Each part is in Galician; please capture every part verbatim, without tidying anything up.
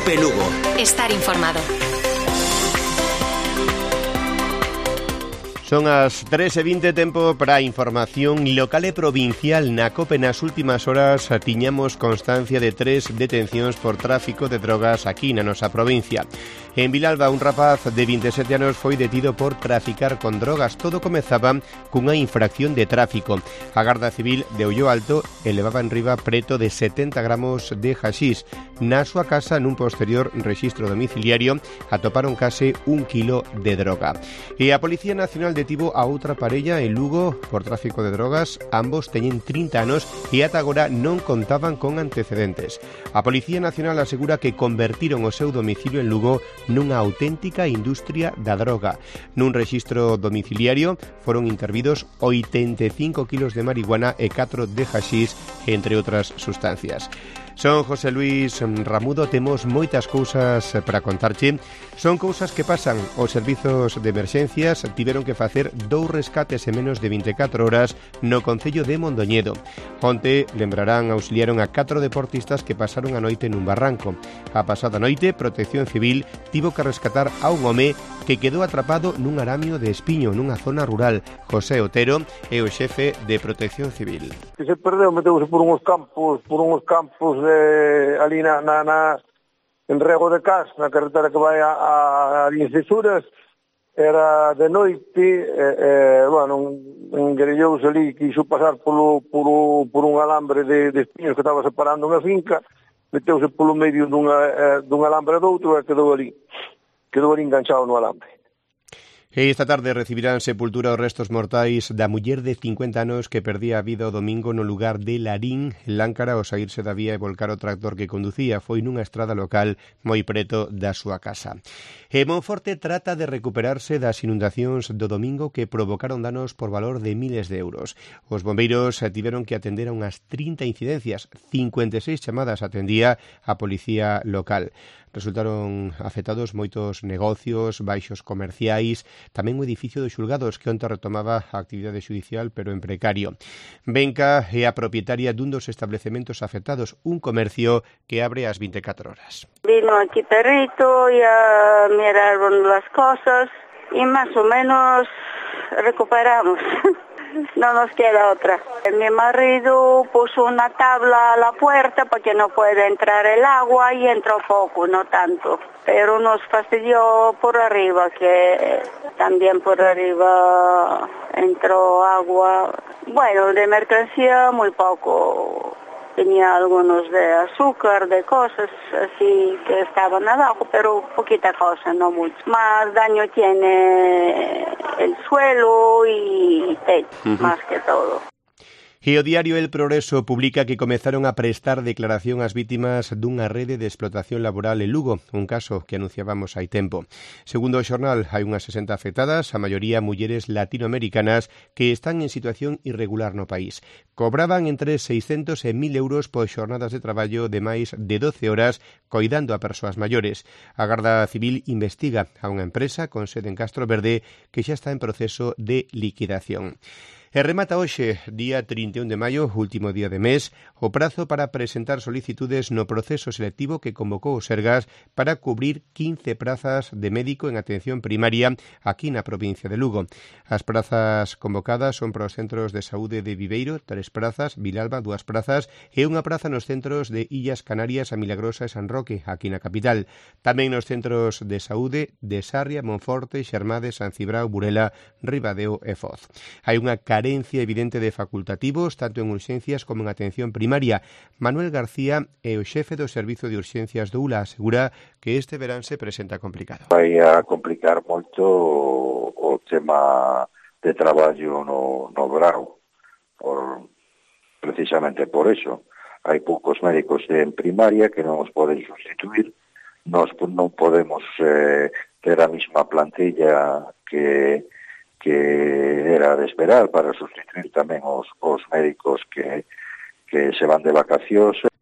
Cope Lugo. Estar informado. Son as tres e vinte, tempo para a información local e provincial. Na COPE nas últimas horas tiñamos constancia de tres detencións por tráfico de drogas aquí na nosa provincia. En Vilalba, un rapaz de vinte e sete anos foi detido por traficar con drogas. Todo comezaba cunha infracción de tráfico. A Garda Civil deulle alto e levaba en riba preto de setenta gramos de haxís. Na súa casa, nun posterior rexistro domiciliario, atoparon case un kilo de droga. E a Policía Nacional detivo a outra parella en Lugo por tráfico de drogas. Ambos teñen trinta anos e ata agora non contaban con antecedentes. A Policía Nacional asegura que convertiron o seu domicilio en Lugo nunha auténtica industria da droga. Nun rexistro domiciliario foron intervidos oitenta e cinco kilos de marihuana e catro de haxís, entre outras sustancias. Son José Luis Ramudo, temos moitas cousas para contarche. Son cousas que pasan. Os servizos de emerxencias tiveron que facer dous rescates en menos de vinte e catro horas no concello de Mondoñedo. Onte, lembrarán, auxiliaron a catro deportistas que pasaron a noite nun barranco. A pasada noite, Protección Civil tivo que rescatar a un home que quedou atrapado nun aramio de espiño nunha zona rural. José Otero é o xefe de Protección Civil. Que se perdeu, meteuse por uns campos, por uns campos de, ali na, na, na en Rego de Cas, na carretera que vai a, a, a Lincesuras. Era de noite, eh, eh, bueno, engrellouse ali, quiso pasar polo, polo, por un alambre de, de espiños que estaba separando unha finca, meteuse polo medio dunha, eh, dun alambre doutro e quedou ali, quedou ali enganchado no alambre. Esta tarde recibirán sepultura os restos mortais da muller de cincuenta anos que perdía a vida o domingo no lugar de Larín, en Láncara, ao saírse da vía e volcar o tractor que conducía. Foi nunha estrada local moi preto da súa casa. E Monforte trata de recuperarse das inundacións do domingo que provocaron danos por valor de miles de euros. Os bombeiros tiveron que atender a unhas trinta incidencias, cincuenta e seis chamadas atendía a policía local. Resultaron afectados moitos negocios, baixos comerciais, tamén o edificio dos xulgados que onte retomaba a actividade xudicial pero en precario. Benca é a propietaria dun dos establecementos afectados, un comercio que abre ás vinte e catro horas. Vino aquí perrito y a miraron las cosas y más o menos recuperamos. No nos queda otra. Mi marido puso una tabla a la puerta para que no pueda entrar el agua y entró poco, no tanto. Pero nos fastidió por arriba, que también por arriba entró agua. Bueno, de mercancía muy poco. Tenía algunos de azúcar, de cosas así que estaban abajo, pero poquita cosa, no mucho. Más daño tiene el suelo y techo, uh-huh. Más que todo. E o diario El Progreso publica que comezaron a prestar declaración ás vítimas dunha rede de explotación laboral en Lugo, un caso que anunciábamos hai tempo. Segundo o xornal, hai unhas sesenta afectadas, a maioría mulleres latinoamericanas que están en situación irregular no país. Cobraban entre seiscentos e mil euros por xornadas de traballo de máis de doce horas coidando a persoas maiores. A Garda Civil investiga a unha empresa con sede en Castro Verde que xa está en proceso de liquidación. E remata hoxe, día trinta e un de maio, último día de mes, o prazo para presentar solicitudes no proceso selectivo que convocou o Sergas para cubrir quince prazas de médico en atención primaria aquí na provincia de Lugo. As prazas convocadas son para os centros de saúde de Viveiro, tres prazas, Vilalba, dúas prazas, e unha praza nos centros de Illas Canarias, a Milagrosa e San Roque, aquí na capital. Tamén nos centros de saúde de Sarria, Monforte, Xermade, San Cibrao, Burela, Ribadeo e Foz. Hai unha carencia evidente de facultativos, tanto en urxencias como en atención primaria. Manuel García é o xefe do Servizo de Urxencias do U L A, asegura que este verán se presenta complicado. Vai a complicar moito o tema de traballo no, no grau, por, precisamente por eso. Hai poucos médicos en primaria que non os poden sustituir, nós non podemos eh, ter a mesma plantilla que que era de esperar para sustituir tamén os, os médicos que, que se van de vacacións.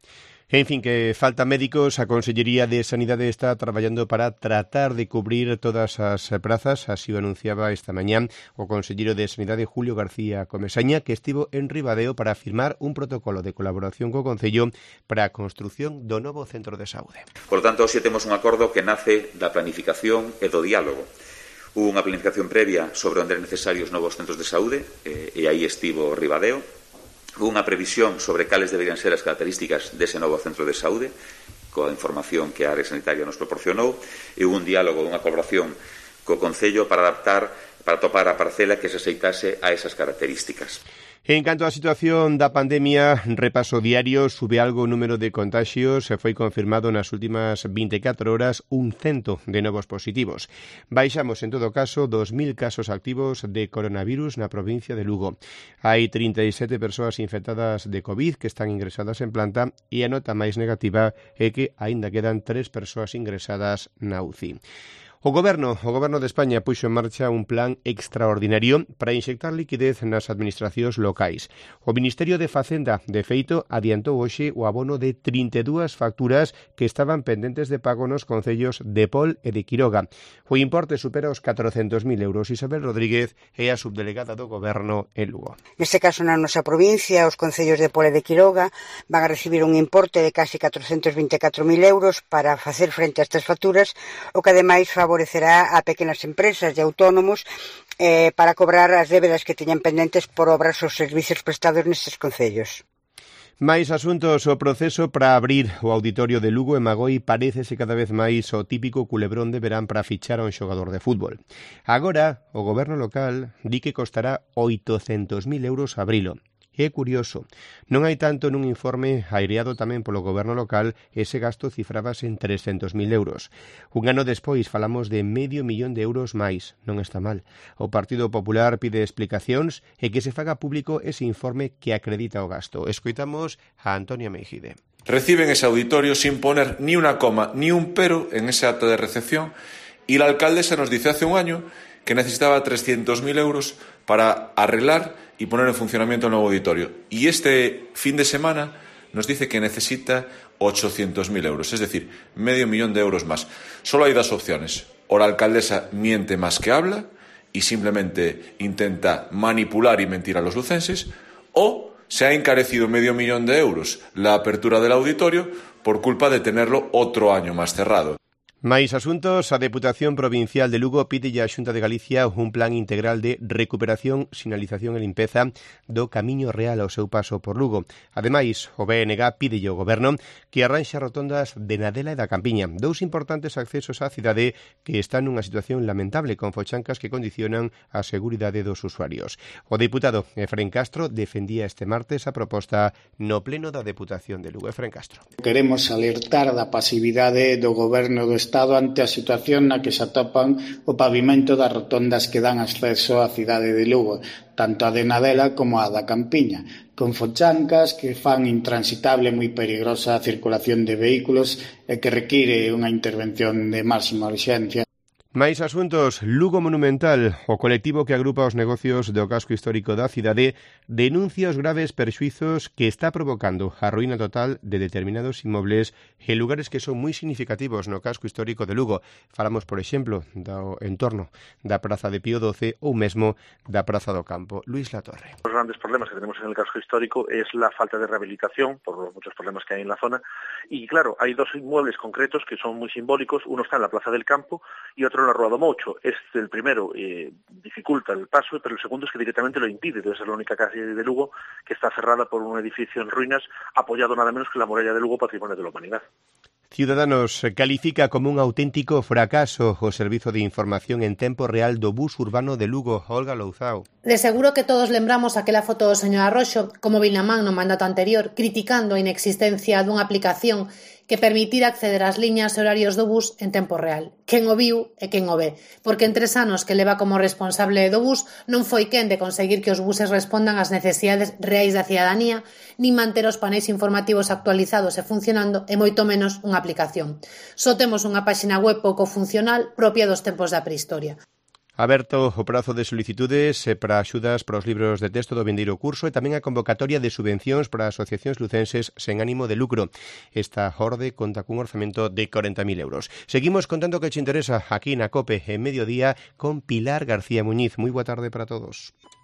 En fin, que falta médicos, a Consellería de Sanidade está traballando para tratar de cubrir todas as prazas, así o anunciaba esta mañá o conselleiro de Sanidade Julio García Comesaña, que estivo en Ribadeo para firmar un protocolo de colaboración co Concello para a construción do novo centro de saúde. Por tanto, hoxe temos un acordo que nace da planificación e do diálogo. Hubo unha planificación previa sobre onde eran necesarios novos centros de saúde, eh, e aí estivo Ribadeo. Hubo unha previsión sobre cales deberían ser as características dese novo centro de saúde, coa información que a área sanitaria nos proporcionou, e hubo un diálogo, unha colaboración co Concello para adaptar, para topar a parcela que se aceitase a esas características. En canto á situación da pandemia, repaso diario, sube algo o número de contaxios, se foi confirmado nas últimas vinte e catro horas un cento de novos positivos. Baixamos, en todo caso, dos mil casos activos de coronavirus na provincia de Lugo. Hai trinta e sete persoas infectadas de COVID que están ingresadas en planta e a nota máis negativa é que aínda quedan tres persoas ingresadas na U C I. O Goberno, o Goberno de España puxo en marcha un plan extraordinario para inxectar liquidez nas administracións locais. O Ministerio de Facenda, de feito, adiantou hoxe o abono de trinta e dúas facturas que estaban pendentes de pago nos concellos de Pol e de Quiroga. O importe supera os catrocentos mil euros. Isabel Rodríguez é a subdelegada do Goberno en Lugo. Neste caso, na nosa provincia, os concellos de Pol e de Quiroga van a recibir un importe de casi catrocentos vinte e catro mil euros para facer frente a estas facturas, o que ademais favorecerá a pequenas empresas e autónomos eh, para cobrar as débedas que teñan pendentes por obras ou servicios prestados nestes concellos. Mais asuntos, o proceso para abrir o auditorio de Lugo e Magoi parécese cada vez máis o típico culebrón de verán para fichar a un xogador de fútbol. Agora, o goberno local di que costará oitocentos mil euros abrilo. É curioso, non hai tanto nun informe aireado tamén polo goberno local, ese gasto cifrábase en trescentos mil euros. Un ano despois falamos de medio millón de euros máis, non está mal. O Partido Popular pide explicacións e que se faga público ese informe que acredita o gasto. Escoitamos a Antonia Meijide. Reciben ese auditorio sin poner ni una coma ni un pero en ese acto de recepción y la alcaldesa nos dice hace un año que necesitaba trescientos mil euros para arreglar y poner en funcionamiento el nuevo auditorio. Y este fin de semana nos dice que necesita ochocientos mil euros, es decir, medio millón de euros más. Solo hay dos opciones. O la alcaldesa miente más que habla y simplemente intenta manipular y mentir a los lucenses, o se ha encarecido medio millón de euros la apertura del auditorio por culpa de tenerlo otro año más cerrado. Mais asuntos, a Deputación Provincial de Lugo pide a Xunta de Galicia un plan integral de recuperación, sinalización e limpeza do Camiño Real ao seu paso por Lugo. Ademais, o B N G pide ao Goberno que arranxe rotondas de Nadela e da Campiña, dous importantes accesos á cidade que están nunha situación lamentable con fochancas que condicionan a seguridade dos usuarios. O deputado Efrén Castro defendía este martes a proposta no pleno da Deputación de Lugo. Efrén Castro. Queremos alertar da pasividade do Goberno do Estado ante a situación na que se atopan o pavimento das rotondas que dan acceso á cidade de Lugo, tanto a de Nadela como a da Campiña, con fochancas que fan intransitable moi perigosa a circulación de vehículos e que require unha intervención de máxima urxencia. Mais asuntos, Lugo Monumental, o colectivo que agrupa os negocios do casco histórico da cidade, denuncia os graves perxuizos que está provocando a ruína total de determinados inmobles en lugares que son moi significativos no casco histórico de Lugo. Falamos, por exemplo, do entorno da Praza de Pío doce ou mesmo da Praza do Campo. Luis Latorre. Los grandes problemas que tenemos en el casco histórico es la falta de rehabilitación por los muchos problemas que hay en la zona. Y claro, hay dos inmuebles concretos que son muy simbólicos. Uno está en la Plaza del Campo y otro en la Rua do Moucho. Este, el primero, eh, dificulta el paso, pero el segundo es que directamente lo impide. Debe ser la única calle de Lugo que está cerrada por un edificio en ruinas, apoyado nada menos que la muralla de Lugo, Patrimonio de la Humanidad. Ciudadanos califica como un auténtico fracaso o servizo de información en tempo real do bus urbano de Lugo. Olga Louzao. De seguro que todos lembramos aquela foto do señor Arroxo, como vin na man no mandato anterior, criticando a inexistencia dunha aplicación que permitira acceder ás liñas e horarios do bus en tempo real. Quen o viu e quen o ve, porque en tres anos que leva como responsable do bus non foi quen de conseguir que os buses respondan ás necesidades reais da cidadanía, nin manter os paneis informativos actualizados e funcionando, e moito menos unha aplicación. Só temos unha páxina web pouco funcional propia dos tempos da prehistoria. Aberto o prazo de solicitudes para axudas para os libros de texto do vindeiro curso e tamén a convocatoria de subvencións para asociacións lucenses sen ánimo de lucro. Esta orde conta cun orzamento de corenta mil euros. Seguimos contando que che interesa aquí na COPE en Mediodía con Pilar García Muñiz. Moi boa tarde para todos.